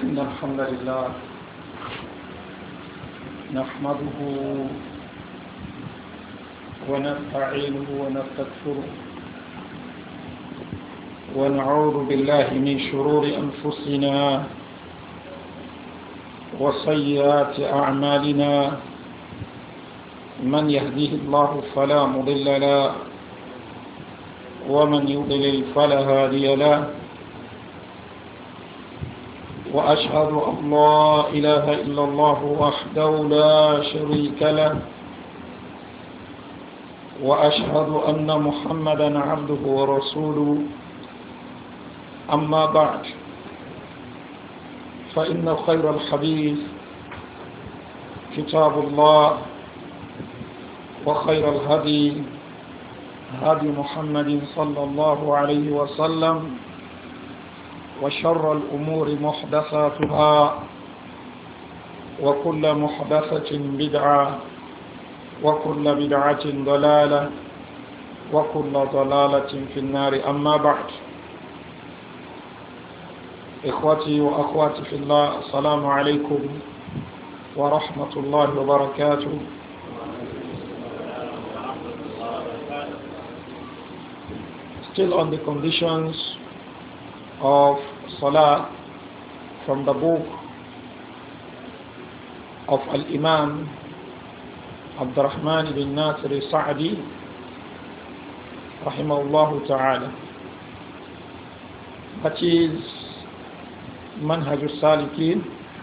إن الحمد لله نحمده ونستعينه ونستغفره ونعوذ بالله من شرور أنفسنا وسيئات أعمالنا من يهديه الله فلا مضل له ومن يضلل فلا هادي له وأشهد أن لا إله إلا الله وحده لا شريك له وأشهد أن محمدا عبده ورسوله أما بعد فإن خير الحديث كتاب الله وخير الهدي هدي محمد صلى الله عليه وسلم وشر الأمور محدثاتها وكل محدثة بدعة وكل بدعة ضلالة وكل ضلالة في النار أما بعد إخوتي وأخواتي في الله السلام عليكم ورحمة الله وبركاته. Still on the conditions of Salah from the book of Al-Imam Abdurrahman ibn Nasir Sa'di rahimahullah ta'ala, that is Manhaj al-Salikin.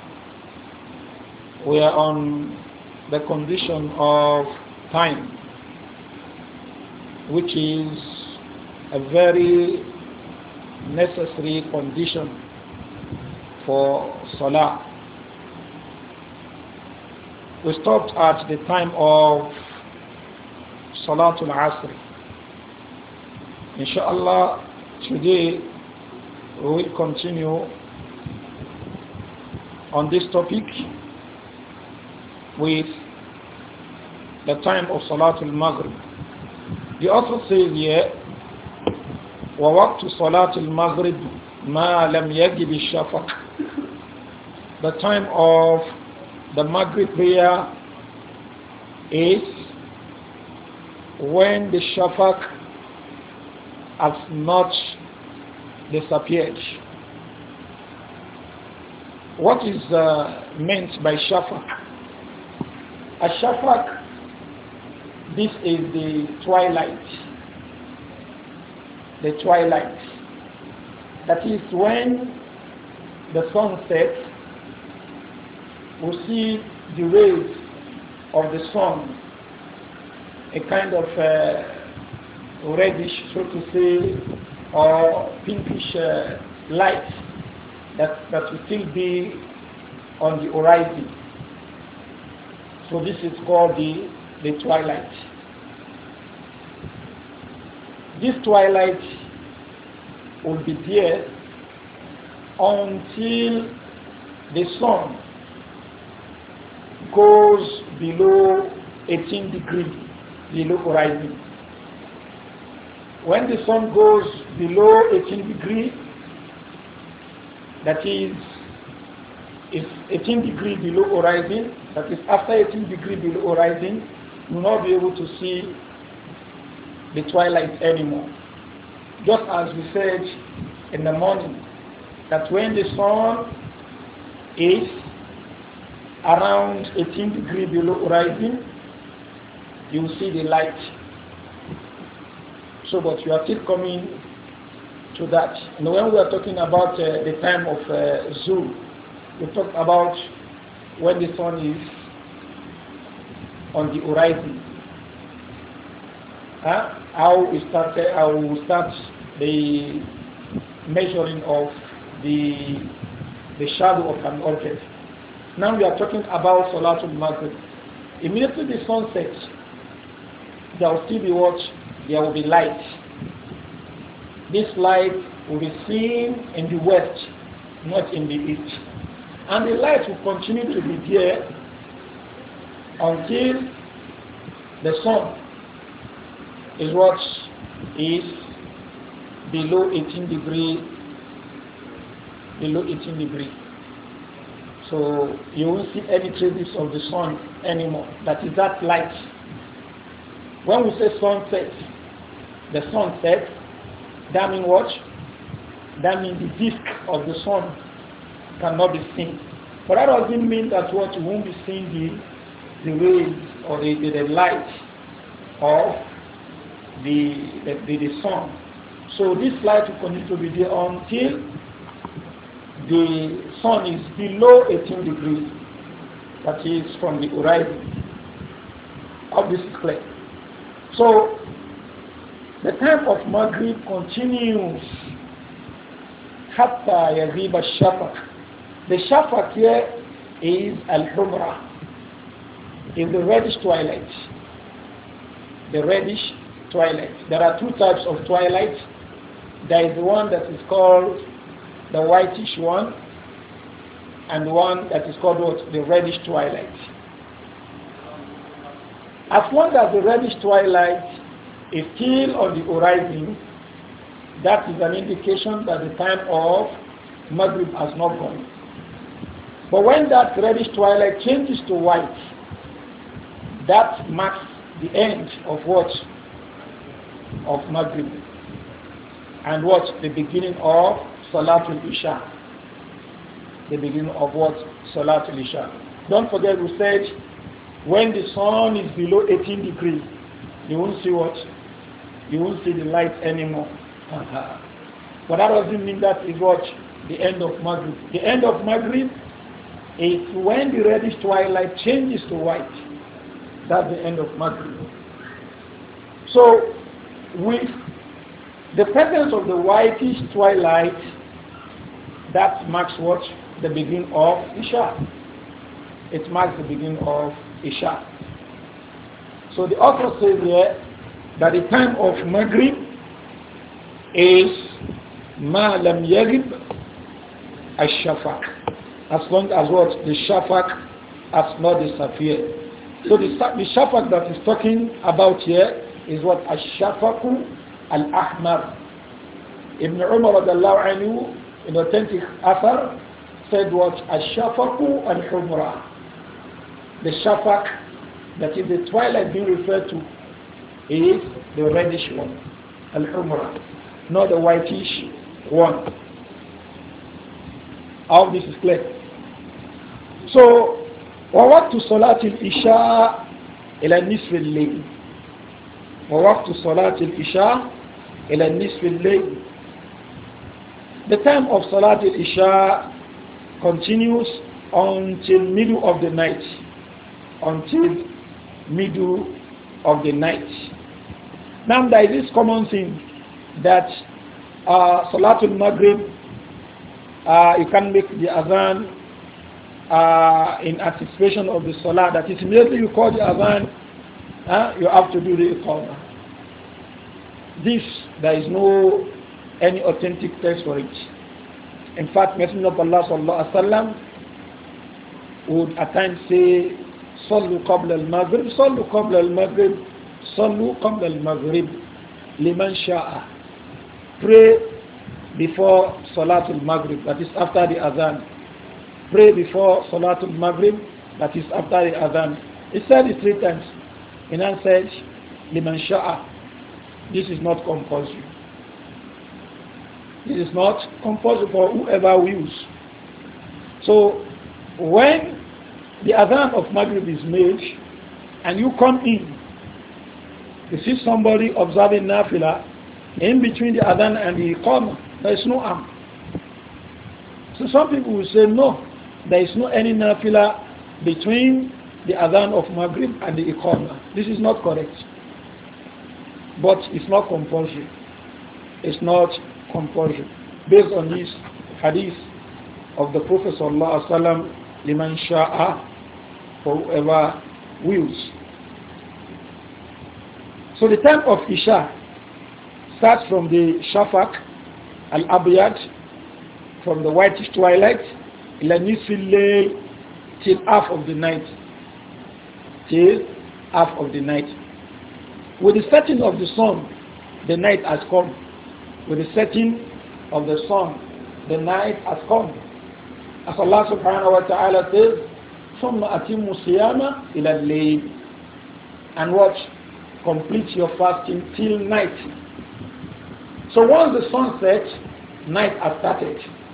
We are on the condition of time, which is a very necessary condition for Salah. We stopped at the time of Salatul Asr. Inshallah, today we will continue on this topic with the time of Salatul Maghrib. The author says here, وَوَقْتُ صَلَاةِ الْمَغْرِبِ مَا لَمْ يَجِبِ الشَّفَقِ. The time of the Maghrib prayer is when the Shafaq has not disappeared. What is meant by Shafaq? A Shafaq, this is the twilight. The twilight. That is when the sun sets, we see the rays of the sun, a kind of reddish, so to say, or pinkish light that will still be on the horizon. So this is called the twilight. This twilight will be there until the sun goes below 18 degrees below horizon. When the sun goes below 18 degrees, that is 18 degrees below horizon, that is after 18 degrees below horizon, you will not be able to see the twilight anymore. Just as we said in the morning, that when the sun is around 18 degrees below horizon, you will see the light. So, but you are still coming to that. And when we are talking about the time of Zuhr, we talk about when the sun is on the horizon. How we start the measuring of the shadow of an object. Now we are talking about Salatul Maghrib. Immediately the sun sets, there will still be what? There will be light. This light will be seen in the west, not in the east. And the light will continue to be there until the sun is what is below 18 degree. So you won't see any traces of the sun anymore. That is that light. When we say sunset, the sun sets, that means what? That means the disk of the sun cannot be seen. But that doesn't mean that what you won't be seeing the rays or the light of the sun. So this light will continue to be there until the sun is below 18 degrees. That is from the horizon. All this is clear. So the time of Maghrib continues hatta yaghib al-shafaq. The shafaq here is al-humra, is the reddish twilight. The reddish twilight. There are two types of twilight. There is the one that is called the whitish one, and the one that is called what? The reddish twilight. As long as the reddish twilight is still on the horizon, that is an indication that the time of Maghrib has not gone. But when that reddish twilight changes to white, that marks the end of what? Of Maghrib. And what? The beginning of Salatul Isha. The beginning of what? Salatul Isha. Don't forget we said when the sun is below 18 degrees, you won't see what? You won't see the light anymore. But that doesn't mean that is what? The end of Maghrib. The end of Maghrib is when the reddish twilight changes to white. That's the end of Maghrib. So with the presence of the whitish twilight, that marks what? The beginning of Isha. It marks the beginning of Isha. So the author says here that the time of Maghrib is ma lam yaghib ash-shafaq, as long as what? The shafaq has not disappeared. So the shafaq that is talking about here is what? Ash-shafaqu al-ahmar. Ibn Umar radiallahu anhu in authentic athar said what? Ash-shafaqu al-humra. The shafaq, that is the twilight being referred to, is the reddish one, al-humra, not the whitish one. All this is clear. So, ووقت صلاة الإشاء إلى نصف الليل. ووقت صلاة الإشاء إلى نصف الليل. The time of Salat al-Isha continues until middle of the night. Until middle of the night. Now there is this common thing that Salatul Maghrib, you can make the adhan in anticipation of the Salah. That is, immediately you call the adhan, you have to do the Iqamah. This, there is no any authentic text for it. In fact, Messenger of Allah sallallahu alaihi wasallam would at times say, "Sallu qabla al-maghrib, sallu qabla al-maghrib, sallu qabla al-maghrib, liman sha'a." Pray before Salatul Maghrib, that is after the adhan. Pray before Salatul Maghrib, that is after the adhan. He said it 3 times. And then said, liman sha'a. This is not compulsory. This is not compulsory for whoever wills. So when the adhan of Maghrib is made and you come in, you see somebody observing nafila in between the adhan and the iqamah, there is no harm. So some people will say no, there is no any nafila between the adhan of Maghrib and the iqamah. This is not correct. But it's not compulsory. It's not compulsory. Based on this hadith of the Prophet sallallahu alaihi wasallam, liman sha'a, for whoever wills. So the time of Isha starts from the Shafaq al-Abyad, from the whitish twilight, ila nisfil layl, till half of the night. Till half of the night. With the setting of the sun, the night has come. With the setting of the sun, the night has come. As Allah subhanahu wa ta'ala says, ثُمَّ أَتِمُّ الصِّيَامَ إِلَى اللَّيْلِ. And watch, complete your fasting till night. So once the sun sets, night has started.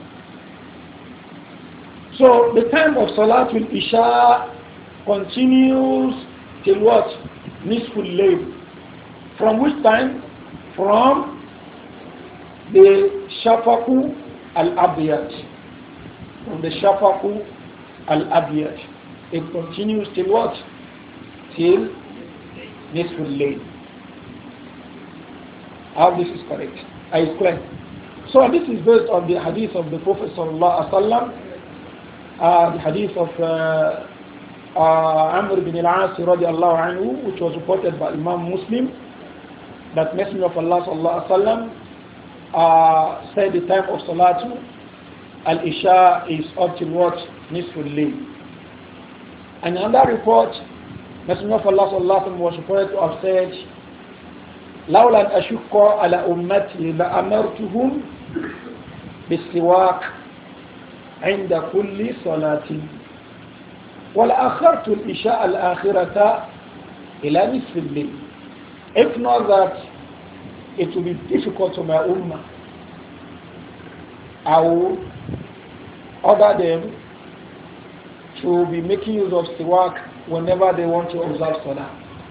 So the time of Salatul Isha continues till what? Nisful Layl. From which time? From the Shafaku al-Abiyat. From the Shafaku al-Abiyat. It continues till what? Till Nisful Layl. How this is correct? I explain. So this is based on the hadith of the Prophet sallallahu alaihi wasallam. The hadith of Amr bin al-As radiallahu anhu, which was reported by Imam Muslim, that Messenger of Allah sallallahu alaihi wasallam said the time of Salatu al-Isha is up till what? Nisful Layl. And in another report, Messenger of Allah sallallahu alaihi wasallam was reported to have said, لولا أن أشق على أمتي لأمرتهم بالسواك عند كل صلاة ولأخرت الإشاء الآخرة إلى نصف الليل. If not that it will be difficult to my ummah, I will order them to be making use of siwak whenever they want to observe salah.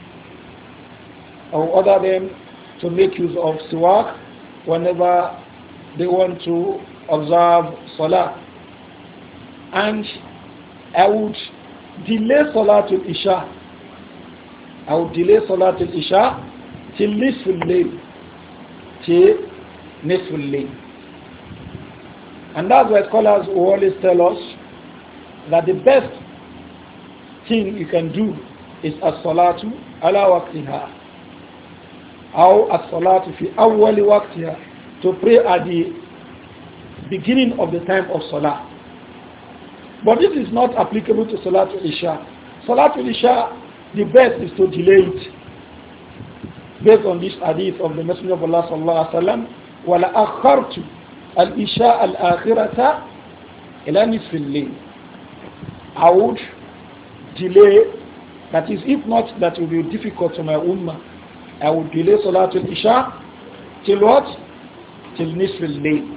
I will order them to make use of siwak whenever they want to observe salah. And I would delay Salatul Isha. I would delay Salatul Isha till Nisful Layl. Till Nisful Layl. And that's why scholars will always tell us that the best thing you can do is as-salatu ala waqtiha. Or as-salatu fi awwali waqtiha. To pray at the beginning of the time of salah. But this is not applicable to Salatul Isha. Salatul Isha, the best is to delay it. Based on this hadith of the Messenger of Allah sallallahu alaihi wasallam, وَلَأَخَّرْتُ الْإِشَاءَ الْآخِرَةَ إِلَى نِصْفِ اللَّيْلِ. I would delay, that is, if not, that will be difficult to my ummah. I would delay Salatul Isha till what? Till Nisf al-Layl.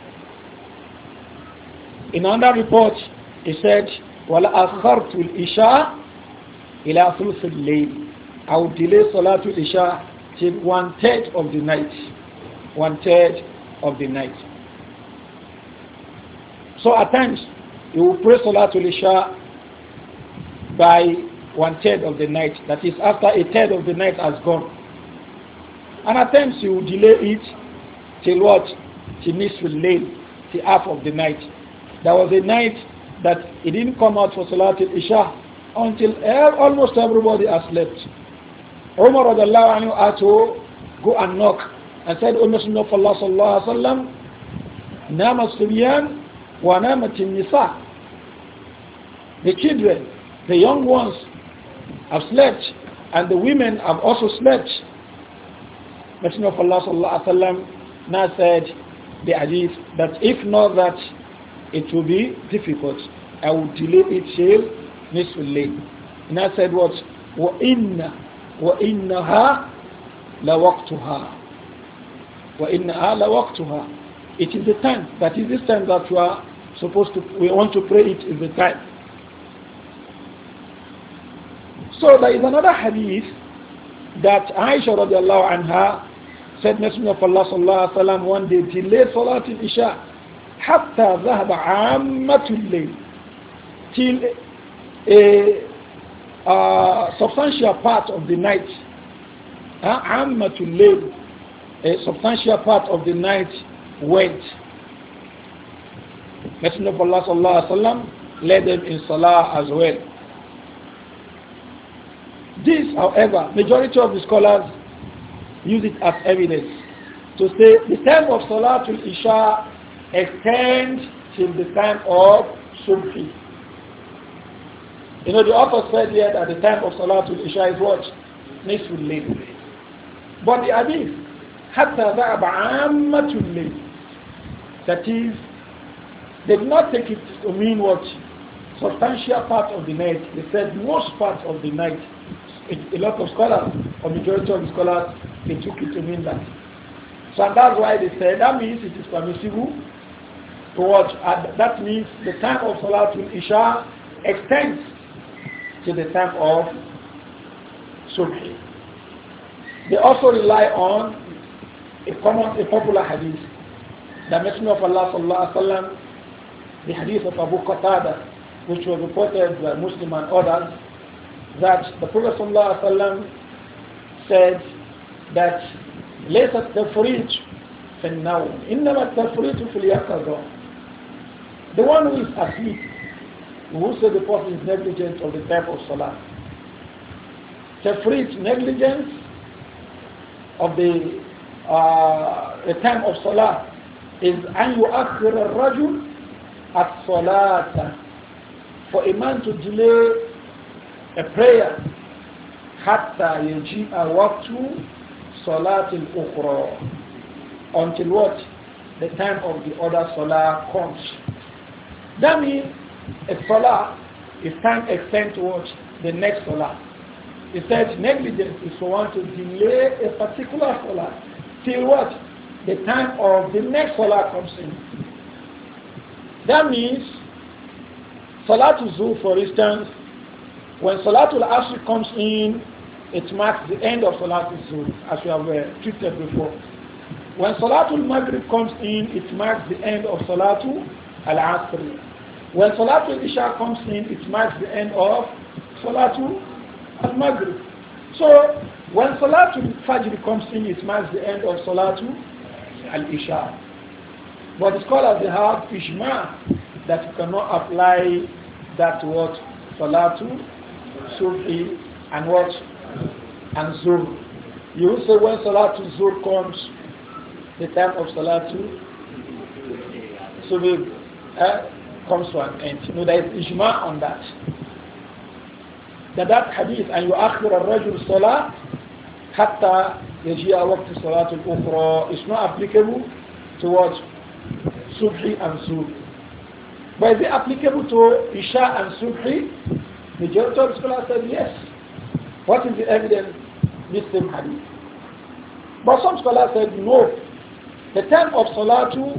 In another report, he said, وَلَأَخَّرْتُ الْإِشَاءَ إِلَى ثُلُثِ اللَّيْلِ. I will delay Salatul Isha till 1/3 of the night. 1/3 of the night. So at times, you will pray Salatul Isha by 1/3 of the night. That is, after 1/3 of the night has gone. And at times, you will delay it till what? Till Nisful Layl, till half of the night. There was a night that it didn't come out for Salatul Isha until almost everybody has slept. Umar radiallahu anhu had to go and knock and said, O Messenger of Allah sallallahu alaihi wasallam, Nama Subyan wa Namatin Nisa. The children, the young ones have slept and the women have also slept. Messenger of Allah sallallahu alaihi wasallam now said the hadith that if not that it will be difficult, I will delay it till Nisful Layl. And I said what? وَإِنَّهَا لَوَقْتُهَا وَإِنَّهَا لَوَقْتُهَا. It is the time, that is this time that we want to pray, it is the time. So there is another hadith that Aisha radiallahu anha said Messenger of Allah sallallahu alaihi wasallam one day delayed Salatul Isha حتى ذهب عامة الليل, till a substantial part of the night, عامة الليل, a substantial part of the night went. Messenger of Allah sallallahu alaihi wasallam led them in salah as well. This, however, majority of the scholars use it as evidence to say the time of Salatul Isha extends till the time of Subhi. You know, the author said here that the time of Salatul Isha is what? Nisful Layl. But the hadith, حتى ذهب عامة الليل, that is, They did not take it to mean what? Substantial part of the night. They said most part of the night. A lot of scholars, or majority of the scholars, they took it to mean that. So and that's why they said that means it is permissible to watch. That means the time of Salatul Isha extends to the time of Subhi. They also rely on a popular hadith. The Messenger of Allah sallallahu alaihi wasallam, the hadith of Abu Qatada, which was reported by Muslim and others, that the Prophet sallallahu alaihi wasallam said that ليس التفريط في النوم إنما التفريط في اليقظة. The one who is asleep, who said the person is negligent of the type of salah. Tafrit, negligence of the time of salah, is أن يؤخر الرجل الصلاة, for a man to delay a prayer حتى يجيء وقت صلاة الأخرى, until what? The time of the other salah comes. That means a salah is time extend towards the next salah. He said negligence is for one to delay a particular salah till what? The time of the next salah comes in. That means Salatul Zuhr, for instance, when Salatul Asr comes in, it marks the end of Salatul Zuhr, as we have treated before. When Salatul Maghrib comes in, it marks the end of Salatul Al-Asr. When Salatul Isha comes in, it marks the end of Salatul Al-Maghrib. So, when Salatul Fajr comes in, it marks the end of Salatul Al-Isha. But the scholars, they have Ijma that you cannot apply that word Salatul Subhi and what? And Zuhr. You will say when Salatul Zuhr comes, the time of Salatul Subhi comes to an end. You know, there is Ijma on that. That hadith, and you akhir al-rajul salah hatta yaji'a waqt salat al-ukhra, is not applicable towards Subhi and Zuhr. But is it applicable to Isha and Subhi? Majority of scholars said yes. What is the evidence? This same hadith. But some scholars said no. The time of Salatu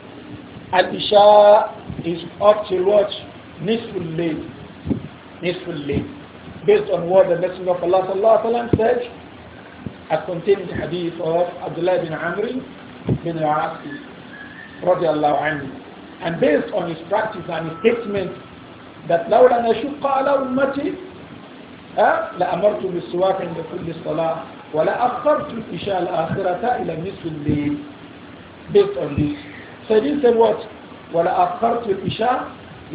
al-Isha is up till what? Nisful Layl. Nisful Layl. Based on what the Messenger of Allah sallallahu alaihi wasallam said, as contained in the hadith of Abdullah bin Amr bin al-As radiallahu anhu. And based on his practice and his statement that لولا نشق على أمتي لأمرت بالسواك عند كل صلاة ولا أخرت الإشاء الآخرة إلى نصف الليل. Based on this, so he said what? ولا أخرت الإشاء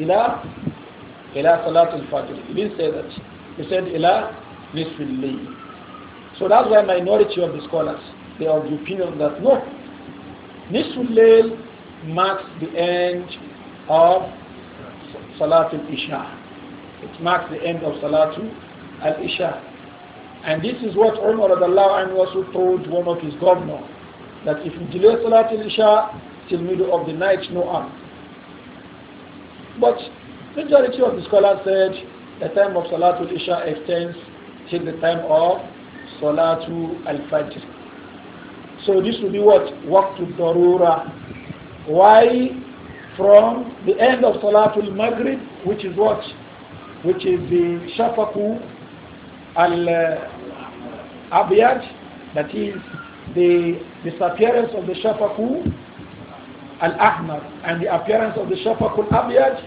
إلى صلاة الفجر. He didn't say that. He said إلى نصف الليل. So that's why minority of the scholars, they are of the opinion that no, Nisful Layl marks the end of Salatul Isha. It marks the end of Salatul Al-Isha. And this is what Umar radiallahu anhu also told one of his governors, that if you delay Salatul Isha till middle of the night, no harm. But majority of the scholars said the time of Salatul Isha extends till the time of Salatul Al-Fajr. So this will be what? Waqtul Darura. Why? From the end of Salatul Maghrib, which is what? Which is the Shafaku Al-Abiyaj, that is the disappearance of the Shafaku Al-Ahmar and the appearance of the Shafaku Al-Abiyaj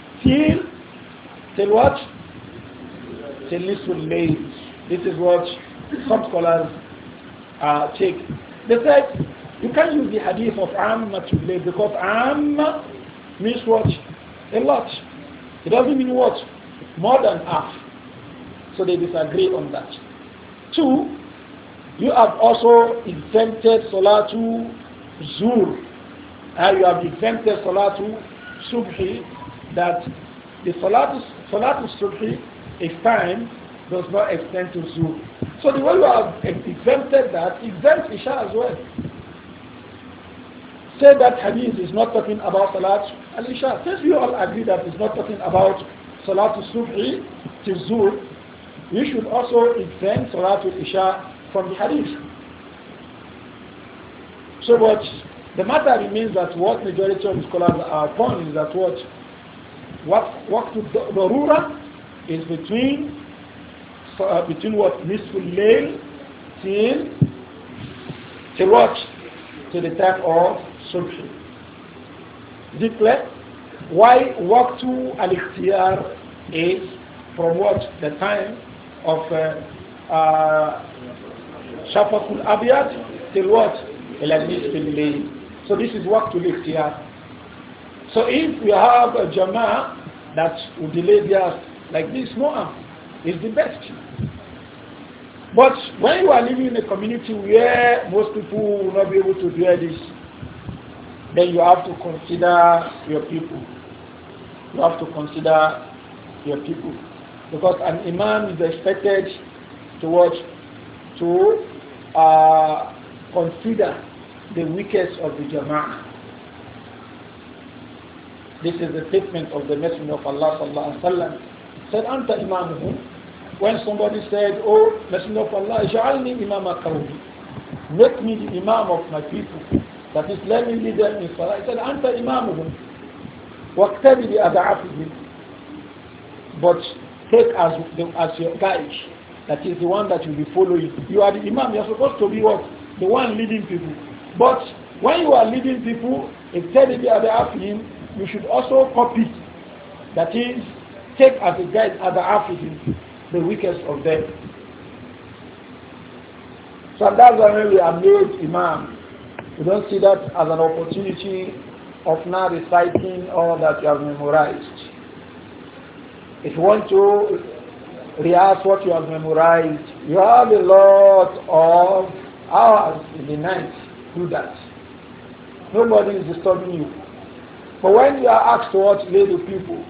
till what? Till Nisful Layl. This is what some scholars take. They said you can't use the hadith of Amma to Layl because Amma means what? A lot. It doesn't mean what? More than half. So they disagree on that. Two, you have also exempted Salatu Zuhr. And you have exempted Salatu Subhi, that the Salatu Subhi, its time does not extend to Zuhr. So the way you have exempted that, exempts Isha as well. say that hadith is not talking about Salat al-Isha. Since we all agree that it's not talking about Salat al-Subhi till Zuhr, we should also exempt Salat al-Isha from the hadith. So what the matter remains that what majority of the scholars are upon is that what Darura is between what Nisful Layl till what? To the time of Subhi. Is it clear? Why Waqtu al-Ikhtiyar is from what? The time of Shafaqul Abiyat till what? Ila Nisful Layl. So this is Waqtu al-Ikhtiyar. So if we have a Jama'ah that will delay theirs like this, no, it's the best. But when you are living in a community where most people will not be able to do this, then you have to consider your people. You have to consider your people. Because an imam is expected to watch, to consider the weakest of the Jama'ah. This is the statement of the Messenger of Allah sallallahu alaihi wasallam. Said, "Anta imamuhum." When somebody said, "Oh, Messenger of Allah, ij'alni imama qawmi," make me the imam of my people. That is, let me lead them in salah. He said, "Anta imamuhum, waqtabi bi ad'afihim." But take as your guide. That is the one that you will be following. You are the imam. You are supposed to be what? The one leading people. But when you are leading people, waqtabi bi ad'afihim, you should also copy. That is, take as a guide ad'afihim, the weakest of them. So that's why we are made imam. We don't see that as an opportunity of now reciting all that you have memorized. If you want to rehearse what you have memorized, you have a lot of hours in the night to do that. Nobody is disturbing you. But when you are asked to watch the people,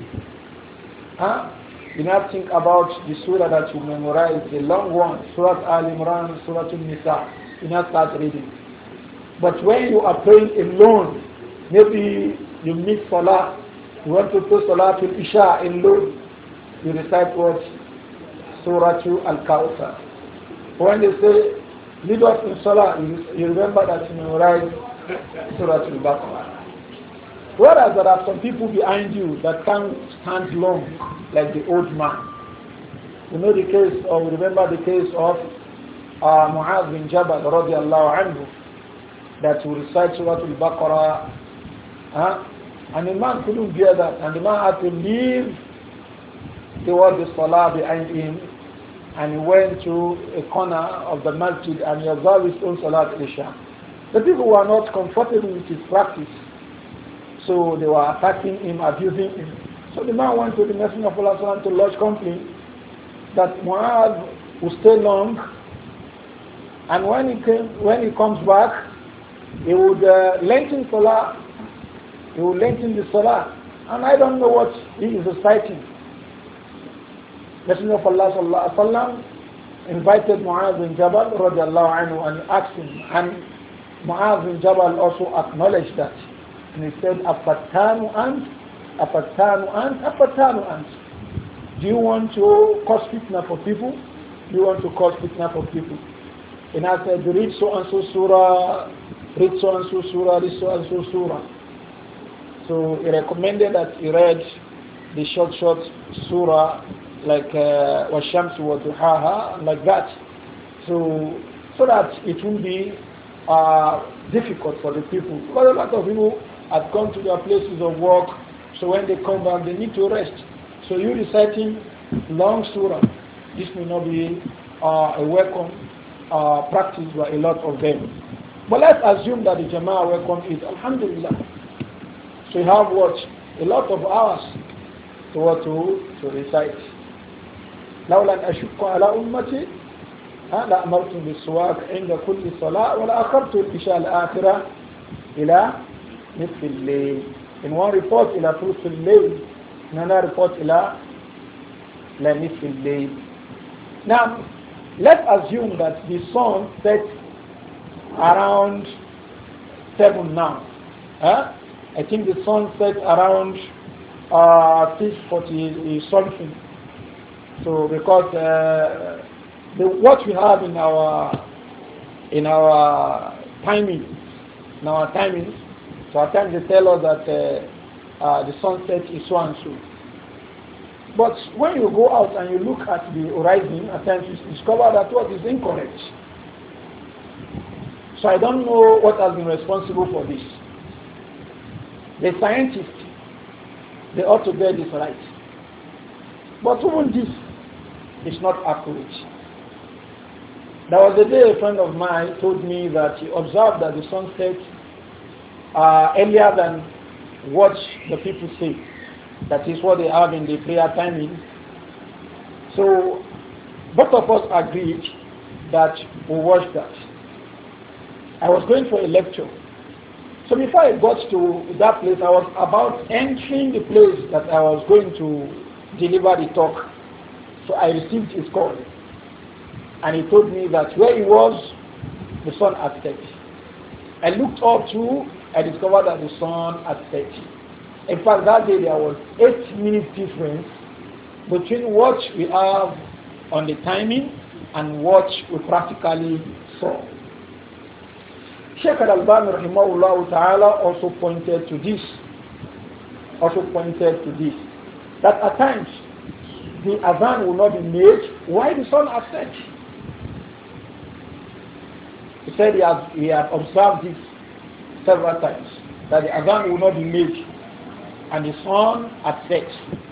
you now think about the surah that you memorize, the long one, Surah Al-Imran, Surah Al-Nisa. You now start reading. But when you are praying alone, maybe you miss Salah, you want to pray Salah to Isha alone, you recite what? Surah Al-Kawthar. When they say, lead us in Salah, you remember that you memorize Surah Al-Baqarah. Whereas there are some people behind you that can't stand long, like the old man. You know the case, or remember the case of Mu'adh bin Jabal radiallahu anhu, that will recite Surah Al-Baqarah, and the man couldn't bear that, and the man had to leave towards the Salah behind him, and he went to a corner of the masjid and he observed his own Salat Isha. The people were not comfortable with his practice. So they were attacking him, abusing him. So the man went to the Messenger of Allah to lodge complaint that Mu'adh will stay long, and when he comes back, he would lengthen Salah. He will lengthen the Salah, and I don't know what he is reciting. Messenger of Allah sallallahu alaihi wasallam invited Mu'adh bin Jabal radiallahu anhu and asked him, and Mu'adh bin Jabal also acknowledged that. And he said, Afattanu ant, Afattanu ant, Afattanu ant. Do you want to cause fitna for people? Do you want to cause fitna for people? And I said, read so and so surah, read so and so surah, read so and so surah. So he recommended that he read the short surah like Washamsu wa Duhaha, like that. So that it will be difficult for the people. Because a lot of people have gone to their places of work, so when they come back, they need to rest. So you reciting long surah, this may not be a welcome practice by a lot of them. But let's assume that the Jama'ah welcome it. Alhamdulillah. So you have what? A lot of hours to recite. لولا أن أشق على أمتي لأمرتم بالسواك عند كل صلاة ولا أخرت العشاء الآخرة إلى نصف الليل. In one report إلى ثلث الليل, in another report إلى نصف الليل. Now, let's assume that the sun sets around 7 now. Huh? I think the sun set around 6:40 something. So because what we have in our timing, so at times they tell us that the sunset is so and so. But when you go out and you look at the horizon, at times you discover that what is incorrect. So I don't know what has been responsible for this. The scientists, they ought to get this right. But even this is not accurate. There was a day a friend of mine told me that he observed that the sun set earlier than what the people say. That is what they have in the prayer timing. So both of us agreed that we watched that. I was going for a lecture. So before I got to that place, I was about entering the place that I was going to deliver the talk. So I received his call. And he told me that where he was, the sun had set. I looked up too, I discovered that the sun had set. In fact, that day there was 8 minutes difference between what we have on the timing and what we practically saw. Sheikh Al-Albani rahimahullah ta'ala also pointed to this. That at times the adhan will not be made while the sun has set. He said he had observed this several times, that the adhan will not be made and the sun has set.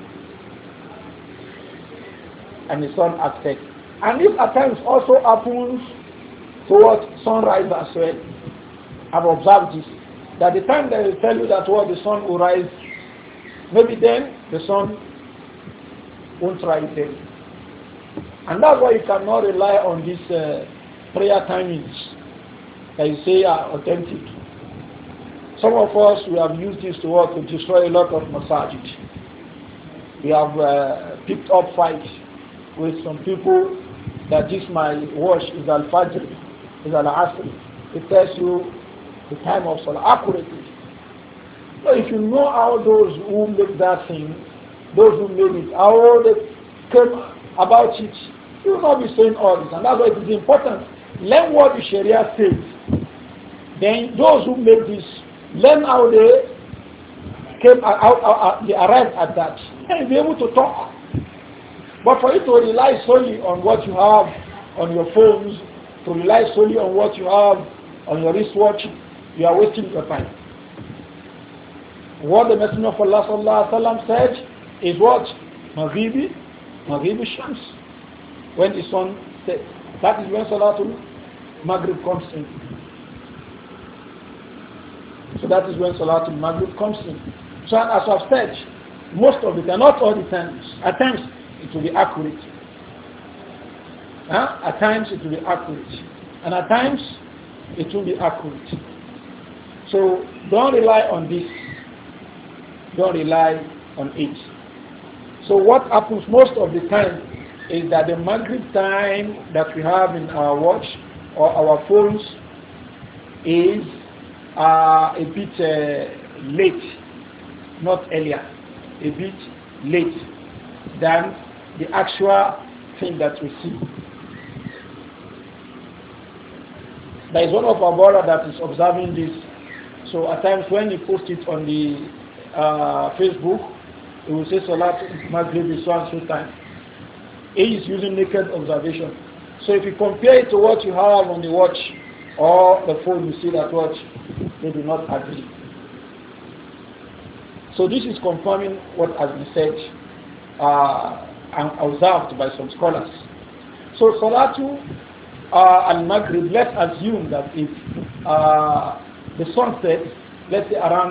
And this at times also happens towards sunrise as well. I've observed this. That the time they will tell you that the sun will rise, maybe then the sun won't rise then. And that's why you cannot rely on these prayer timings that you say are authentic. Some of us, we have used this to destroy a lot of masajid. We have picked up fights with some people that this my watch is al-fajr, is al-asr. It tells you the time of salah accurately. So if you know how those who make that thing, those who made it, how they came about it, you will not be saying all this. And that's why it is important. Learn what the Sharia says. Then those who made this, learn how they came out, they arrived at that. And be able to talk. But for you to rely solely on what you have on your phones, to rely solely on what you have on your wristwatch, you are wasting your time. What the Messenger of Allah sallallahu alaihi wasallam said is what? Maghribi Shams. When the sun sets. That is when Salatul Maghrib comes in. So that is when Salatul Maghrib comes in. So as I've said, most of the time, not all the times, at times it will be accurate. At times it will be accurate. And at times it will be accurate. So don't rely on this. Don't rely on it. So what happens most of the time is that the Maghrib time that we have in our watch or our phones is a bit late, not earlier, a bit late than the actual thing that we see. There is one of our brother that is observing this. So at times when he posts it on the Facebook, he will say Salat Maghrib is so and so time. He is using naked observation. So if you compare it to what you have on the watch or the phone, you see that what they do not agree. So this is confirming what has been said and observed by some scholars. So Salatu al-Maghrib, let's assume that if the sun sets, let's say around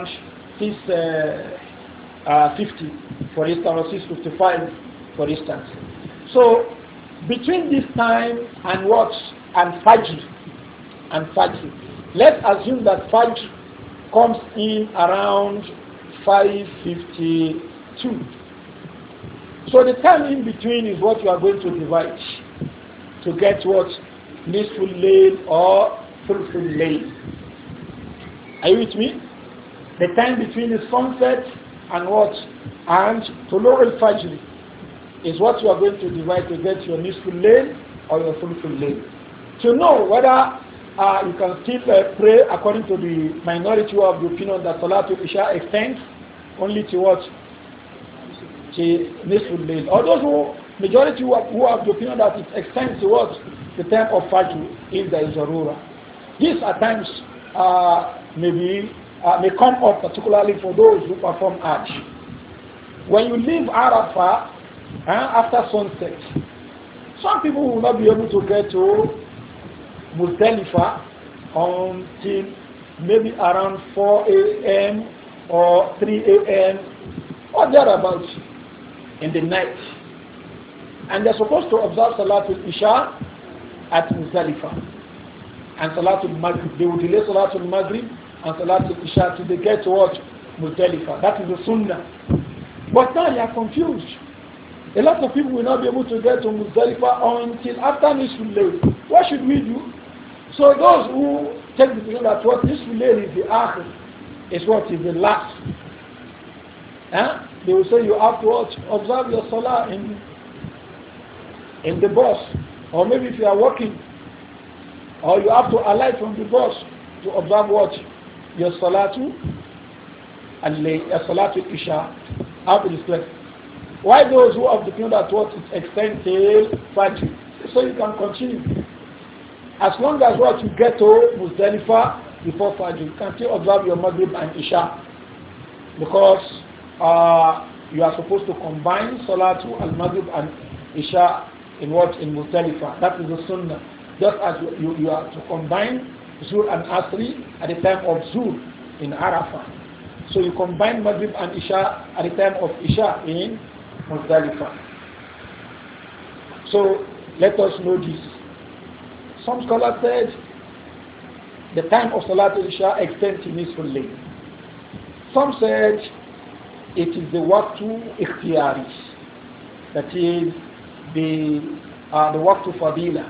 6:50 for instance, or 6:55 for instance. So between this time and what? And Fajr. Let's assume that Fajr comes in around 5:52. So the time in between is what you are going to divide to get what? Nisful Layl or Thulthul Layl. Are you with me? The time between the sunset and what? And Tulu al-Fajr is what you are going to divide to get your nisful layl or your fulful layl. To know whether you can still pray according to the minority of the opinion that Salatul Isha extends only to what? To nisful layl. Or those majority who have the opinion that it extends to what? The time of Fajr if there is a rura. This at times may come up particularly for those who perform Hajj. When you leave Arafah after sunset, some people will not be able to get to Muzdalifah until maybe around 4 a.m. or 3 a.m. or thereabouts in the night. And they're supposed to observe Salatul Isha at Muzdalifah and Salatul Maghrib. They will delay Salatul Maghrib and Salatul Isha till they get to what? Muzdalifah. That is the Sunnah. But now they are confused. A lot of people will not be able to get to Muzdalifah until after Nisful Layl. What should we do? So those who take the position that what Nisful Layl is the akhir, is what is the last. They will say you have to observe your salah in the bus, or maybe if you are walking, or you have to alight from the bus to observe what? Your salatu Isha after this place. Why those who have the opinion that what it extends till Fajr? So you can continue. As long as what you get to Muzdalifah before Fajr, you can still observe your Maghrib and Isha. Because you are supposed to combine Salatu al-Maghrib and Isha in what? In Muzdalifah. That is the Sunnah. Just as you are to combine Zuhr and Asri at the time of Zuhr in Arafah. So you combine Maghrib and Isha at the time of Isha in Muzdalifah. So let us know this. Some scholars said the time of Salatul Isha extends to Nisful Layl. Some said it is the Waqtu Ikhtiyari. That is the Waqtu Fadila.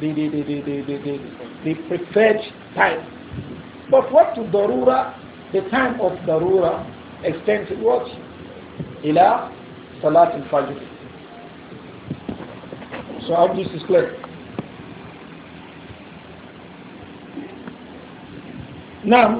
The preferred time. But what to Darura, the time of Darura extends to what? Ila Salat al-Fajr. So how this is clear. Now,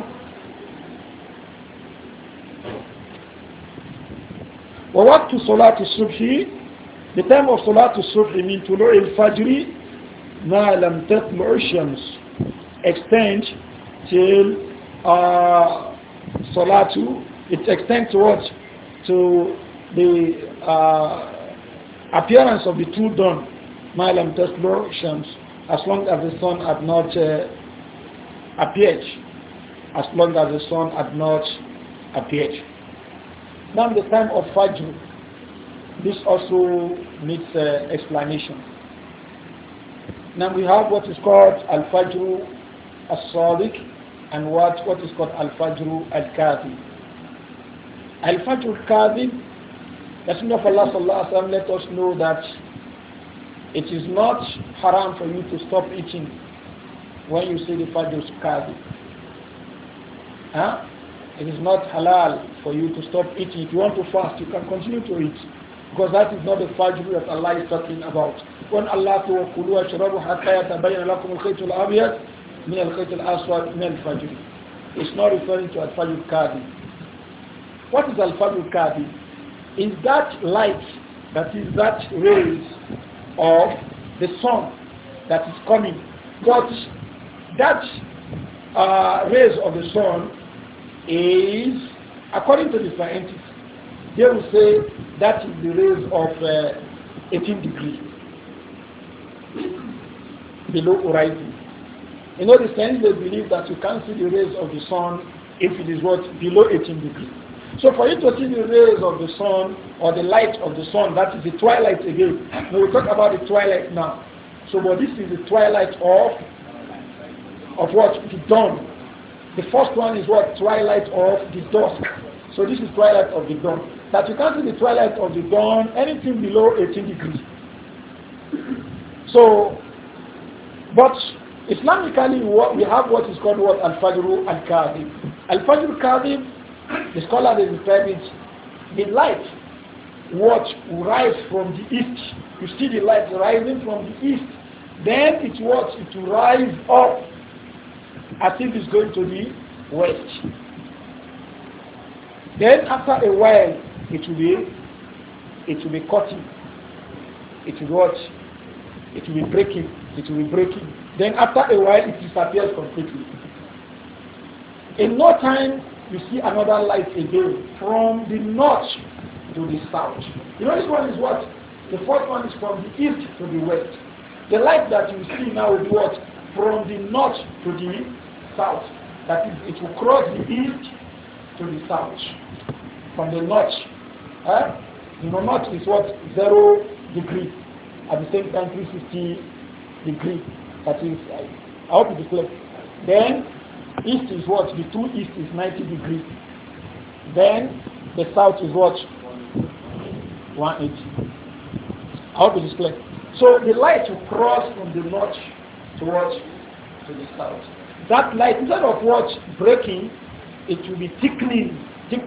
ووقت صلاة الصبح, the time of صلاة الصبح من طلوع الفجر ما لم تطلع الشمس extend till Salatu, it extends to what? To the appearance of the true dawn, ما لم تطلع الشمس, as long as the sun had not appeared. As long as the sun had not appeared. Now the time of Fajr, this also needs explanation. Now we have what is called Al-Fajr As-Sadiq and what is called Al-Fajr Al-Kadhib. Al-Fajr Al-Kadhib, the Messenger of Allah sallallahu alaihi wasallam let us know that it is not haram for you to stop eating when you say the Fajr Al-Kadhib. It is not halal for you to stop eating. If you want to fast, you can continue to eat. Because that is not the Fajr that Allah is talking about. When Allah says, كُلُوا وَاشْرَبُوا حَتَّى يَتَبَيَّنَ لَكُمُ الْخَيْطُ الْأَبْيَضُ مِنَ الْخَيْطِ الْأَسْوَدِ مِنَ الْفَجْرِ. It's not referring to Al-Fajr Kadhib. What is Al-Fajr Kadhib? Is that light, that is that rays of the sun that is coming. But that rays of the sun is, according to the scientists, they will say that is the rays of 18 degrees below horizon. You know, the scientists believe that you can't see the rays of the sun if it is what? Below 18 degrees. So for you to see the rays of the sun or the light of the sun, that is the twilight again. Now we'll talk about the twilight now. So but this is the twilight of what? The dawn. The first one is what? Twilight of the dusk. So this is twilight of the dawn. That you can't see the twilight of the dawn, anything below 18 degrees. So, but Islamically we have what is called what? Al-Fajr Al-Kadhib. Al-Fajr Al-Kadhib The scholar they describe it, the light what rise from the east. You see the light rising from the east. Then it what? It will rise up as if it's going to the west. Then after a while it will be cutting. It will what? It will be breaking. It will be breaking. Then after a while it disappears completely. In no time you see another light again from the north to the south. You know this one is what? The first one is from the east to the west. The light that you see now will be what? From the north to the south. That is, it will cross the east to the south. From the north. The north is what? 0 degrees. At the same time 360 degrees. That is, I hope it is clear. Then east is what? The true east is 90 degrees. Then the south is what? 180. I hope it is clear. So the light will cross from the north towards to the south. That light, instead of what? Breaking, it will be thickening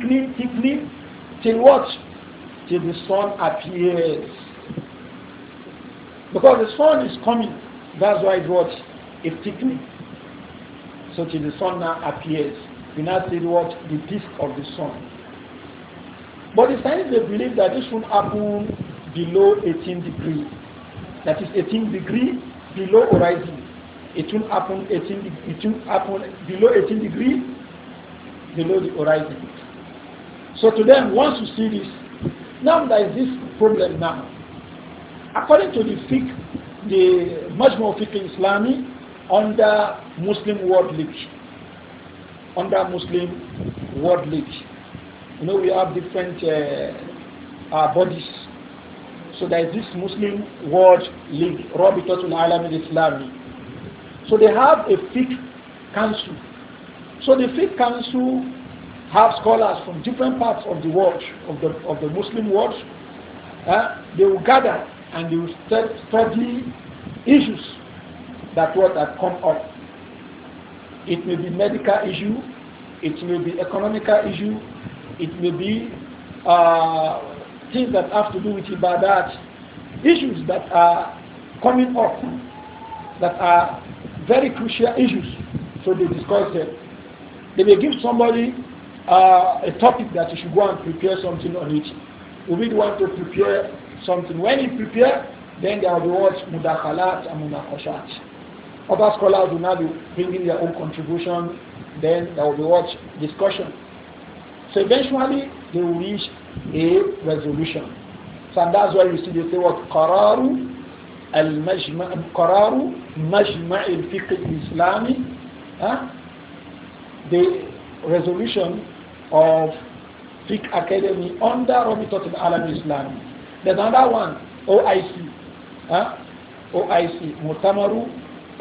till what? Till the sun appears. Because the sun is coming, that's why it what? It's thickening. So till the sun now appears, we now see what? The disk of the sun. But the scientists they believe that this will happen below 18 degrees. That is 18 degrees below horizon. It will happen below 18 degrees below the horizon. So to them, once you see this, now there is this problem now. According to the fiqh, the Majmu' Fiqh Islami under Muslim World League. Under Muslim World League. You know, we have different bodies. So there is this Muslim World League, Rabitatul Alam al-Islami. So they have a fiqh council. So the fiqh council have scholars from different parts of the world, of the Muslim world. They will gather and they will study issues that come up. It may be medical issue, it may be economical issue, it may be things that have to do with ibadat, issues that are coming up, that are very crucial issues. So they discuss them. They may give somebody a topic that you should go and prepare something on it. We will want to prepare something. When you prepare, then there will be what? Mudakhalat and munakoshat. Other scholars will now be bringing their own contribution. Then there will be what? Discussion. So eventually they will reach a resolution. So that's why you see they say what? Qararu al-majma' Qararu majma' al-fiqh al-islami. The resolution of Fiqh Academy under Rabitatul Alam al-Islami. There's another one, OIC. OIC, Mu'tamaru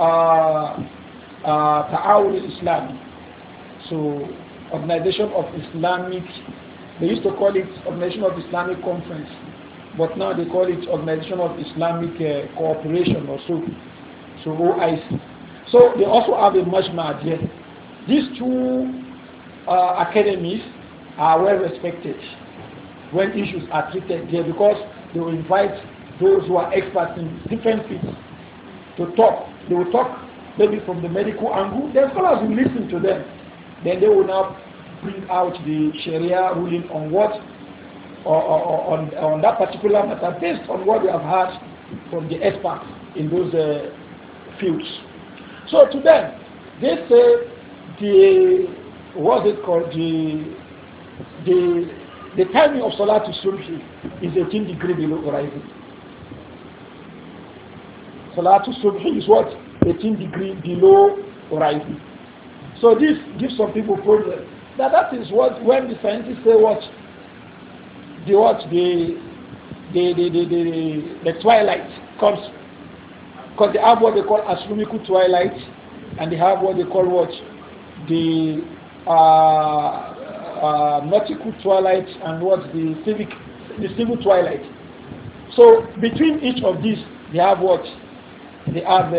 Ta'awul al-Islami. So, Organization of Islamic, they used to call it Organization of Islamic Conference, but now they call it Organization of Islamic Cooperation or so. So OIC. So they also have a Majma' there. These two academies are well respected when issues are treated there because they will invite those who are experts in different fields to talk. They will talk maybe from the medical angle. The scholars will listen to them. Then they will now bring out the Sharia ruling on what or on that particular matter based on what they have heard from the experts in those fields. So to them, they say the timing of Salatul Subhi is 18 degrees below horizon. Salatul Subhi is what? 18 degrees below horizon. So this gives some people problem. That is what when the scientists say the twilight comes, because they have what they call astronomical twilight, and they have what they call what the nautical twilight and what the civil twilight. So between each of these, they have what they have.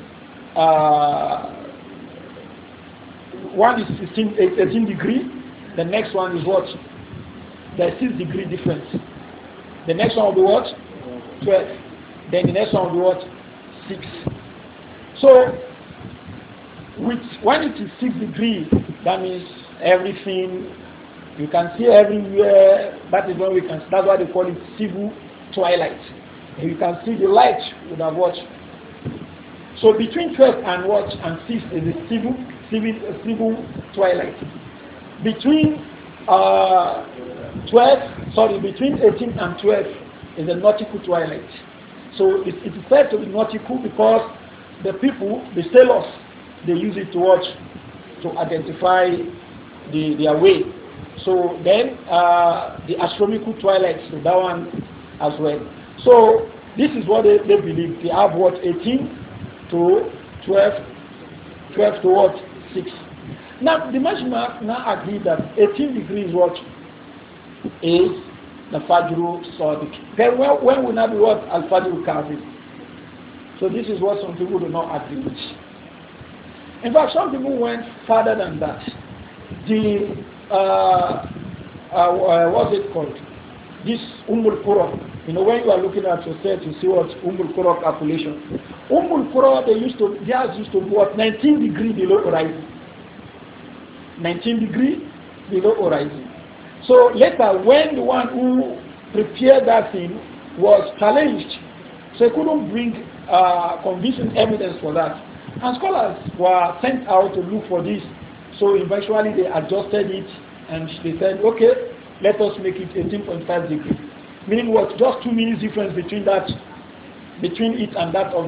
One is 18 degrees, The next one is what? There's 6 degree difference. The next one will be what? 12. Then the next one will be what? 6. So when it is 6 degrees, that means everything you can see everywhere. That is what we can. That's why they call it civil twilight. And you can see the light with a watch. So between 12 and watch and 6 is a civil twilight. Between between 18 and 12 is a nautical twilight. So it is said to be nautical because the people, the sailors, they use it to watch, to identify their way. So then the astronomical twilight, so that one as well. So this is what they believe. They have what? 18 to 12, 12 to what? 6. Now the Majma now agree that 18 degrees what is the Fajr Sadiq. Then when will not be what? Al-Fajr Kazim. So this is what some people do not agree with. In fact, some people went further than that. The what's it called? This Qura. You know, when you are looking at yourself, you see what Qura calculation. Qura, theirs used to be what? 19 degrees below horizon. 19 degrees below horizon. So later, when the one who prepared that thing was challenged, so he couldn't bring convincing evidence for that. And scholars were sent out to look for this. So eventually they adjusted it and they said, okay, let us make it 18.5 degrees. Meaning what? Just 2 minutes difference between it and that of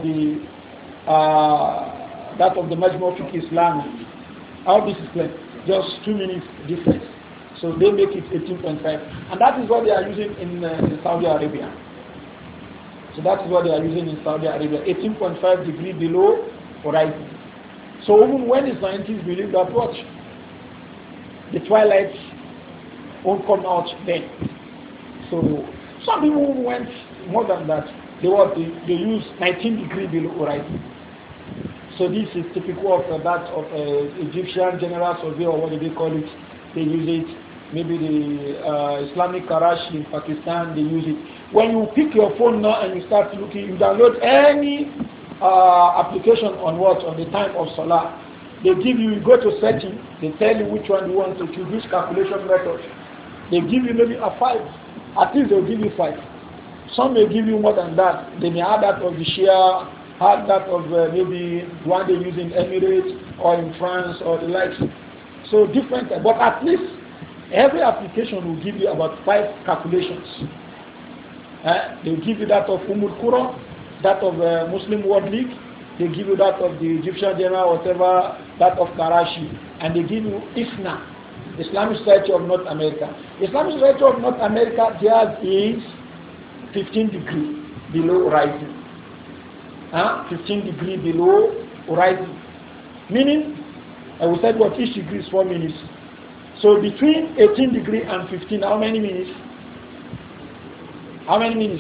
the Majmu' Fiqh Islam. How this is clear? Just 2 minutes difference. So they make it 18.5. And that is what they are using in Saudi Arabia. So that is what they are using in Saudi Arabia. 18.5 degrees below horizon. So even when the scientists believe that what? The twilight won't come out then. So some people went more than that. They use 19 degrees below horizon. So this is typical of that of Egyptian general survey, or what do they call it? They use it. Maybe the Islamic Karachi in Pakistan, they use it. When you pick your phone now and you start looking, you download any application on what? On the time of Salah. They give you go to setting, they tell you which one you want to choose, which calculation method. They give you maybe a 5. At least they'll give you 5. Some may give you more than that. They may add that of the Shia, add that of maybe one they use in Emirates or in France or the likes. So different, but at least every application will give you about 5 calculations. They'll give you that of Qura, that of Muslim World League, they give you that of the Egyptian General, whatever, that of Karachi, and they give you ISNA, Islamic Society of North America. Islamic Society of North America, theirs is 15 degrees below horizon. 15 degrees below horizon. Meaning, we said what each degree is 4 minutes. So between 18 degrees and 15, how many minutes? How many minutes?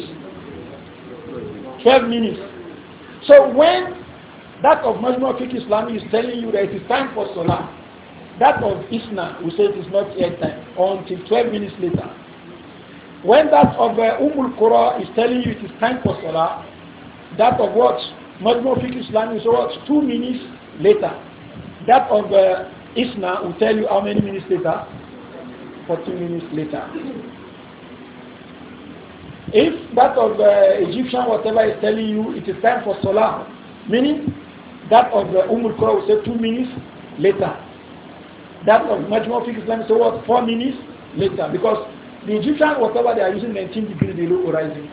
12 minutes. So when that of Majmu' Fiqh Islam is telling you that it is time for Salah, that of ISNA will say it is not yet time until 12 minutes later. When that of Qura is telling you it is time for Salah, that of what? Majmu' Fiqh Islam is what? 2 minutes later. That of ISNA will tell you how many minutes later? 14 minutes later. If that of the Egyptian whatever is telling you it is time for Salah, meaning that of the Qura will say 2 minutes later. That of Majmu' Fiqh Islam is what? 4 minutes later. Because the Egyptian whatever they are using 19 degrees below horizon.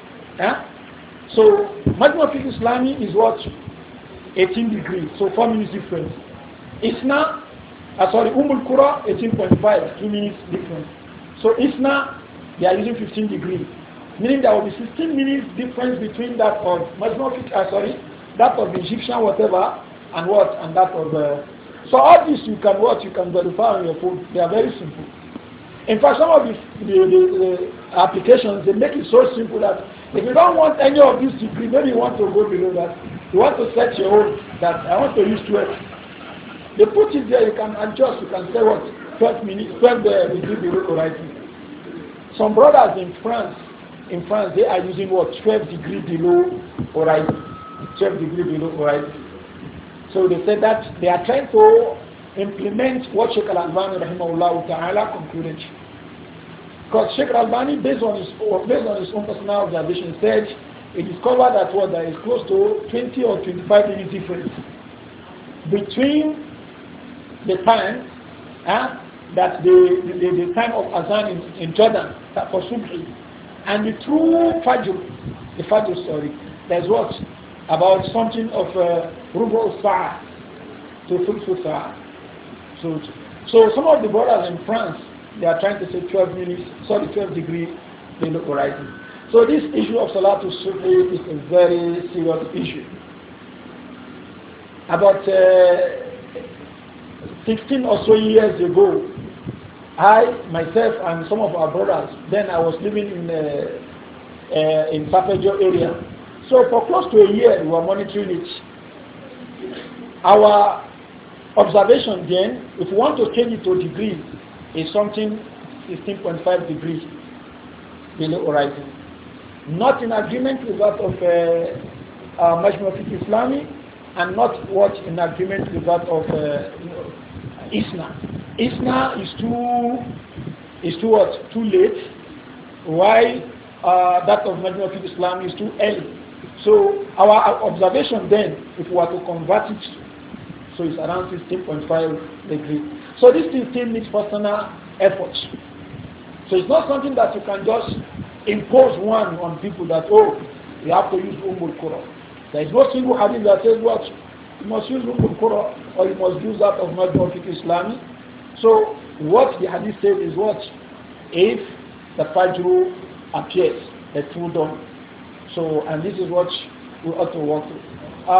So Majmu' Fiqh Islami is what? 18 degrees. So 4 minutes difference. ISNA, Qura 18.5, 2 minutes difference. So ISNA, they are using 15 degrees. Meaning there will be 16 minutes difference between that of that of the Egyptian whatever and what and that of the. So all this you can watch, you can verify on your phone. They are very simple. In fact, some of the applications they make it so simple that if you don't want any of this degree, maybe you want to go below that. You want to set your own that I want to use 12. They put it there, you can adjust, you can say what? 12 minutes, 12 degree below horizon. Some brothers in France, they are using what 12 degree below horizon. 12 degree below horizon. So they said that they are trying to implement what Sheikh Al-Albani rahimahullah ta'ala concluded. Because Sheikh Al-Albani, based on his own personal observation, said he discovered that there is close to 20 or 25 minutes difference between the time that the time of Azan in Jordan for Subhi and the true Fajr, sorry, there's what? About something of Rubu Sa'a to Thulthu Sa'a. So some of the brothers in France, they are trying to say 12 degree below horizon. So this issue of Salatul Subhi is a very serious issue. About 16 or so years ago, I, myself, and some of our brothers, then I was living in Papejo area. So for close to a year, we were monitoring it. Our observation then, if we want to change it to degrees, is something 16.5 degrees below horizon. Not in agreement with that of Majmu' Fiqh Islami, and not what in agreement with that of ISNA. ISNA is too late, while that of Majmu' Fiqh Islami is too early. So our observation then, if we were to convert it, so it's around 16.5 degrees. So this thing still needs personal effort. So it's not something that you can just impose one on people that, oh, you have to use Qura. There is no single hadith that says what? You must use Qura or you must use that of Majmu' Fiqh Islami. So what the hadith says is what? If the Fajr appears, the true dawn. So, and this is what we ought to work with.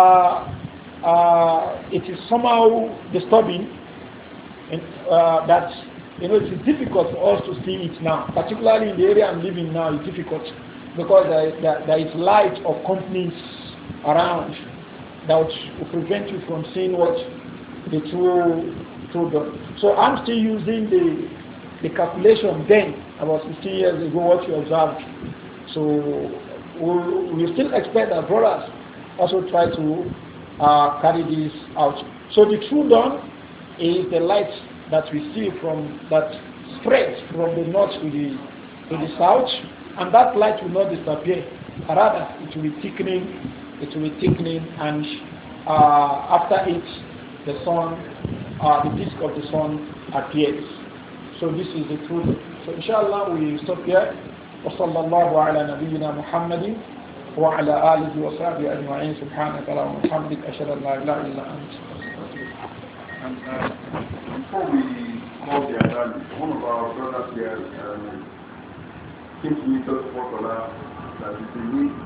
It is somehow disturbing that it is difficult for us to see it now, particularly in the area I'm living now. It's difficult because there is light of companies around that will prevent you from seeing what the true dawn. So I'm still using the calculation then about 16 years ago what you observed. So we still expect that brothers also try to carry this out. So the true dawn is the light that we see that spreads from the north to the south, and that light will not disappear. Rather, it will be thickening, and after it, the sun, the disk of the sun appears. So this is the truth. So inshallah we stop here. وصلى الله على نبينا محمد وعلى آله وصحبه أجمعين سبحانك اللهم وبحمدك أشهد أن لا إله إلا أنت. Before we call the Adhan, one of our brothers here came to me just for that is the need